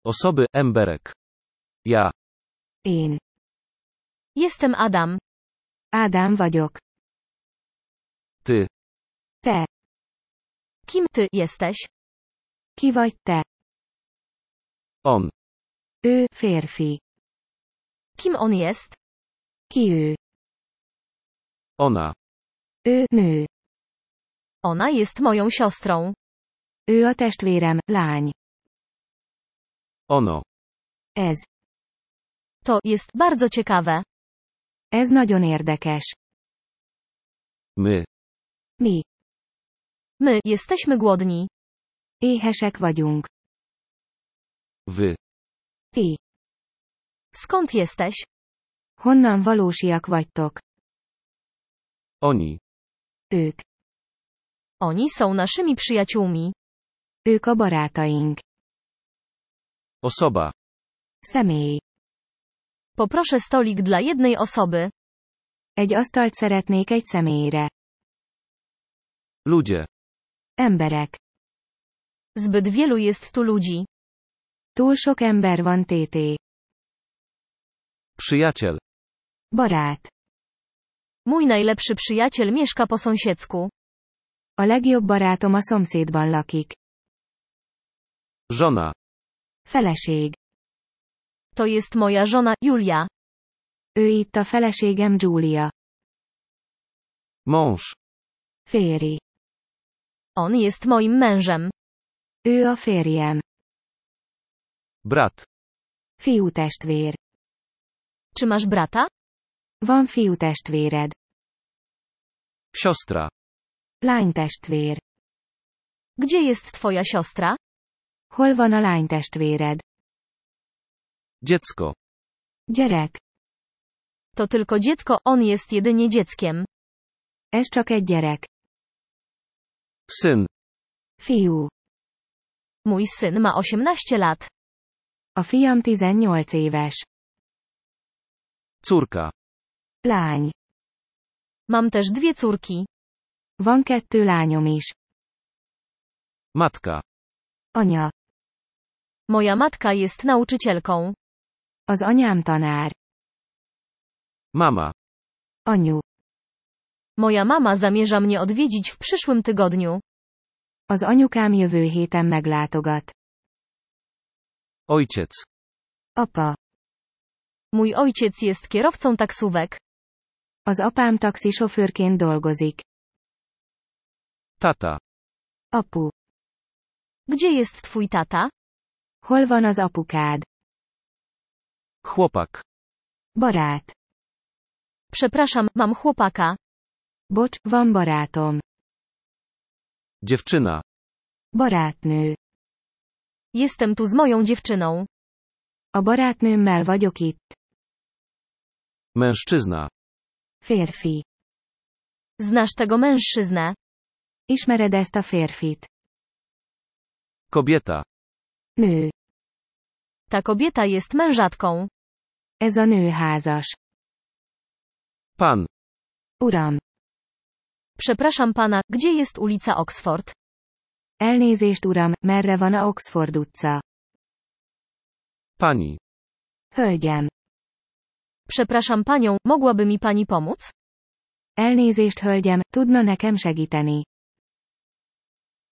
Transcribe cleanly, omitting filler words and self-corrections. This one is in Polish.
Osoby, emberek. Ja. Én. Jestem Adam. Ádám vagyok. Ty. Te. Kim ty jesteś? Ki vagy te? On. Ő, férfi. Kim on jest? Ki ő? Ona. Ő, nő. Ona jest moją siostrą. Ő a testvérem, lány. Ono. Ez. To jest bardzo ciekawe. Ez nagyon érdekes. My. Mi. My jesteśmy głodni. Éhesek vagyunk. Wy. Ti. Skąd jesteś? Honnan valósiak vagytok? Oni. Ők. Oni są naszymi przyjaciółmi. Ők a barátaink. Osoba. Személy. Poproszę stolik dla jednej osoby. Egy asztalt szeretnék egy személyre. Ludzie. Emberek. Zbyt wielu jest tu ludzi. Túl sok ember van tété. Przyjaciel. Barát. Mój najlepszy przyjaciel mieszka po sąsiedzku. A legjobb barátom a szomszédban lakik. Żona. Feleség. To jest moja żona, Julia. Ő itt a feleségem Julia. Mąż. Férj. On jest moim mężem. Ő a férjem. Brat. Fiútestvér. Czy masz brata? Van fiútestvéred. Siostra. Lánytestvér. Gdzie jest twoja siostra? Hol van a lánytestvéred? Dziecko. Gyerek. To tylko dziecko, on jest jedynie dzieckiem. Ez csak egy gyerek. Syn. Fiú. Mój syn ma 18 lat. A fiam 18 éves. Córka. Lány. Mam też 2 córki. Van 2 lányom is. Matka. Anya. Moja matka jest nauczycielką. Az anyám tanár. Mama. Anyu. Moja mama zamierza mnie odwiedzić w przyszłym tygodniu. Az anyukám jövő héten meglátogat. Ojciec. Apa. Mój ojciec jest kierowcą taksówek. Az apám taxisofőrként dolgozik. Tata. Apu. Gdzie jest twój tata? Hol van az apukád? Chłopak. Barát. Przepraszam, mam chłopaka. Bocs, van barátom. Dziewczyna. Barátnő. Jestem tu z moją dziewczyną. A barátnőmmel vagyok itt. Mężczyzna. Férfi. Znasz tego mężczyznę? Ismered ezt a férfit? Kobieta. Nő. Ta kobieta jest mężatką. Ez a nő házas. Pan. Uram. Przepraszam pana, gdzie jest ulica Oxford? Elnézést uram, merre van a Oxford utca? Pani. Hölgyem. Przepraszam panią, mogłaby mi pani pomóc? Elnézést hölgyem, tudna nekem segíteni?